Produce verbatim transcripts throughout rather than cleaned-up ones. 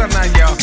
special night, y'all.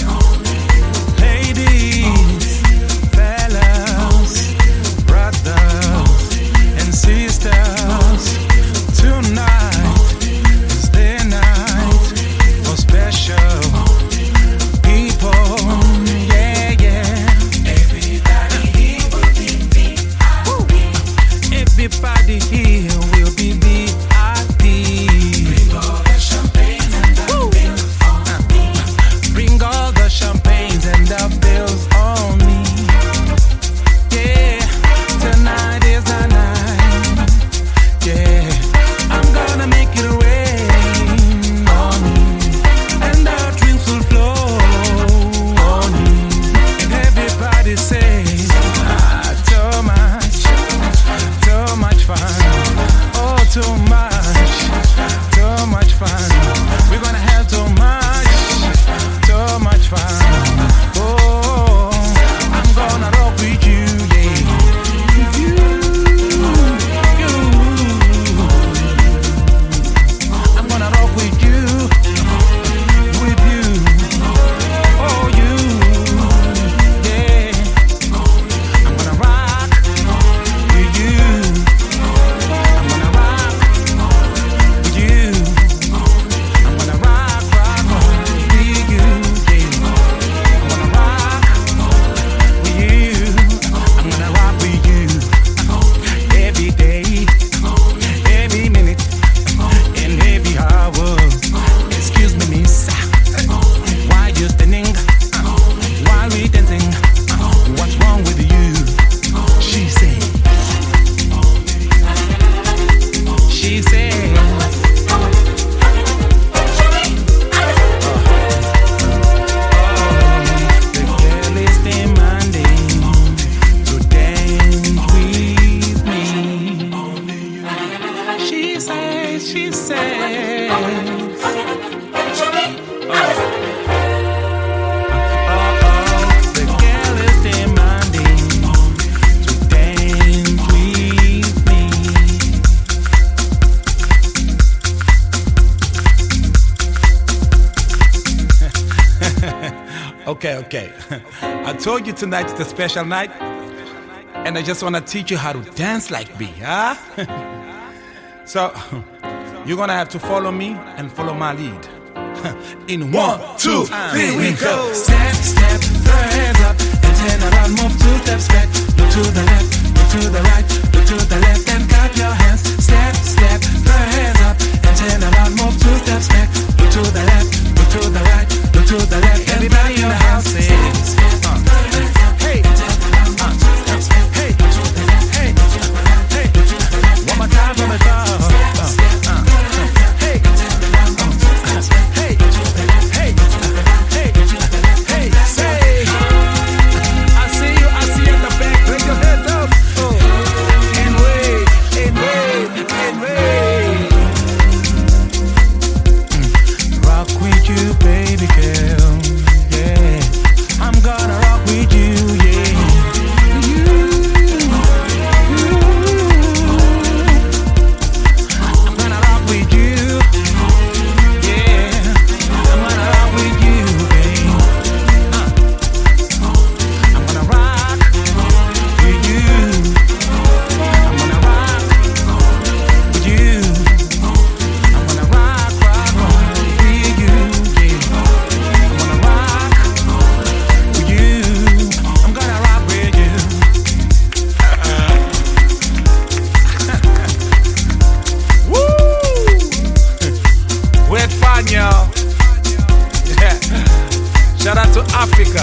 Ladies, fellas, brothers, and sisters, tonight is their night for special people. Yeah, yeah. Everybody here will be V I P. Everybody here will be V I P. Bring all the champagne and the bills on me. Bring all the champagne and the bills on me. Yeah, tonight is the night. Yeah, I'm gonna make it rain on you, and the drinks will flow on you. And everybody says, ah, too much, too much fun. Oh, too much, too much fun. We're gonna have too much, too much fun. Oh, I'm gonna rock with you, yeah. With you, you. I'm gonna rock with you, with you. Oh, you, yeah. I'm gonna rock with you. I'm gonna rock with you. I'm gonna rock, rock, rock with you, yeah. I'm gonna rock with you. I'm gonna rock with you every day, every minute, and every hour. Excuse me, miss. Why you standing while we dancing? What's wrong with you? She said. She said. The girl is demanding to dance with me. She says, she says. Oh, the girl is demanding to dance with me. Okay, okay. I told you tonight's the special night, and I just want to teach you how to dance like me, huh? So, you're gonna have to follow me and follow my lead. In one, two, three, we go. Step, step, throw your hands up and turn around, move two steps back. Look to the left, look to the right, look to the left and clap your hands. Step, step, throw your hands up and turn around, move two steps back. Look to the left, look to the right, look to the left. Everybody in the house say, uh, hey, uh, hey, hey, hey. One more time, one more time. Uh, uh, hey, uh, hey, hey, hey, hey, say. I see you, I see you at the back. Raise your head up. Oh, and wave, and wave, and wave. Mm. Rock with you, baby girl. Yeah, I'm gonna rock with you. Yeah, you, you. I'm gonna rock with you. Yeah, I'm gonna rock with you, babe. Uh, I'm gonna rock with you. I'm gonna rock with you. I'm gonna rock, rock, rock with you. Yeah, I'm gonna rock with you. I'm gonna rock with you. Woo! We had fun, y'all. Yeah. Shout out to Africa.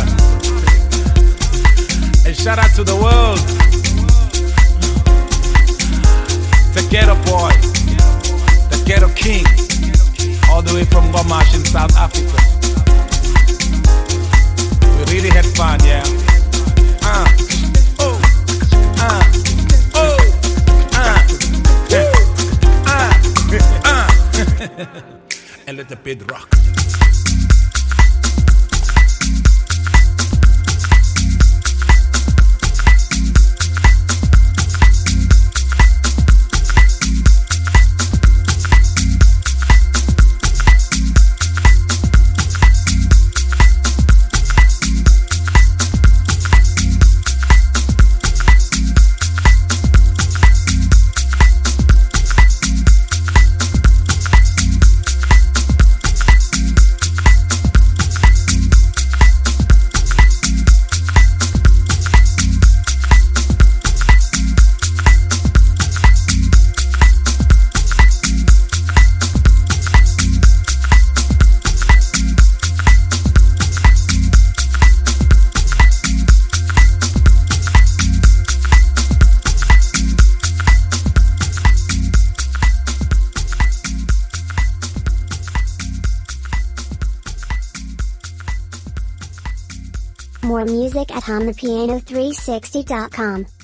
And shout out to the world. The Ghetto Boy. The Ghetto King. All the way from Gomash in South Africa. We really had fun, yeah. Uh. Oh. Uh. Oh. Uh. Uh. Uh. And let the beat rock. More music at hum the piano three sixty dot com.